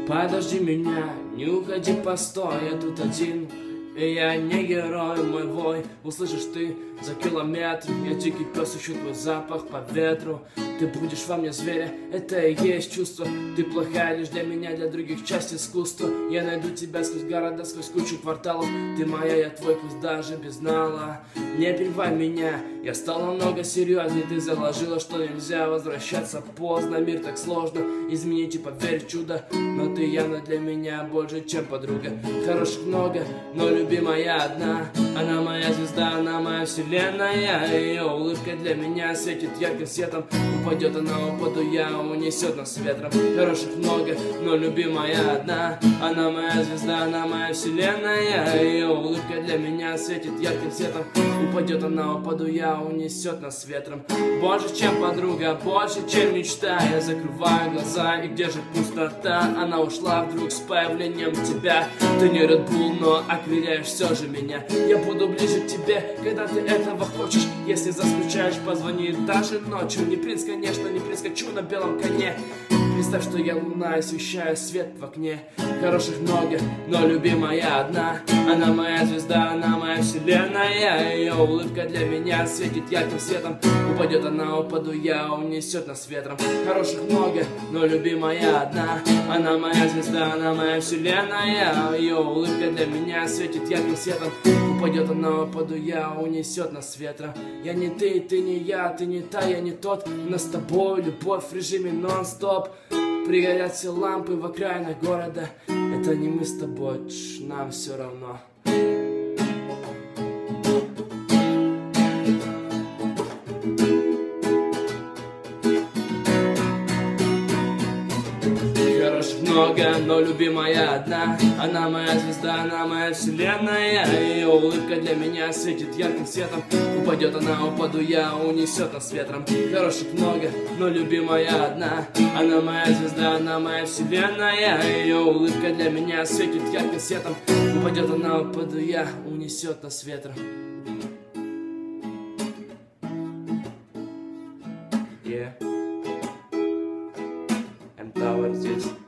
Подожди меня, не уходи, постой, я тут один. И я не герой, мой вой услышишь ты за километр. Я дикий пес, ищу твой запах по ветру. Ты будешь во мне зверя, это и есть чувство. Ты плохая лишь для меня, для других часть искусства. Я найду тебя сквозь города, сквозь кучу кварталов. Ты моя, я твой, пусть даже без нала. Не перебивай меня, я стал намного серьезней. Ты заложила, что нельзя возвращаться поздно. Мир так сложно изменить и поверь в чудо. Но ты явно для меня больше, чем подруга. Хороших много, но любимая одна. Она моя звезда, она моя вселенная. Ее улыбка для меня светит ярким светом. Упадет она, упаду я, унесет нас ветром. Хороших много, но любимая одна. Она моя звезда, она моя вселенная. Ее улыбка для меня светит ярким светом. Упадет она, упаду я, унесет нас ветром. Больше, чем подруга, больше, чем мечта. Я закрываю глаза, и где же пустота? Она ушла вдруг с появлением тебя. Ты не Red Bull, но окрыляешь все же меня. Я буду ближе к тебе, когда ты этого хочешь. Если заскучаешь, позвони даже ночью. Не принц, конечно, не принц, хочу на белом коне. Представь, что я луна, освещаю свет в окне. Хороших много, но любимая одна. Она моя звезда, она моя вселенная. Ее улыбка для меня светит ярким светом. Упадет она, упаду я, унесет нас ветром. Хороших много, но любимая одна. Она моя звезда, она моя вселенная. Ее улыбка для меня светит ярким светом. Упадет она, упаду я, унесет нас ветром. Я не ты не я, ты не та, я не тот. У нас с тобой любовь в режиме нон-стоп. Пригорят все лампы в окраинах города. Это не мы с тобой, нам все равно. Хороших много, но любимая одна. Она моя звезда, она моя вселенная. Ее улыбка для меня светит ярким светом. Упадет она, упаду я, унесет нас ветром. Хороших много, но любимая одна. Она моя звезда, она моя вселенная. Ее улыбка для меня светит ярким светом. Упадет она, упаду я, унесет нас ветром. Yeah. M-Tower здесь.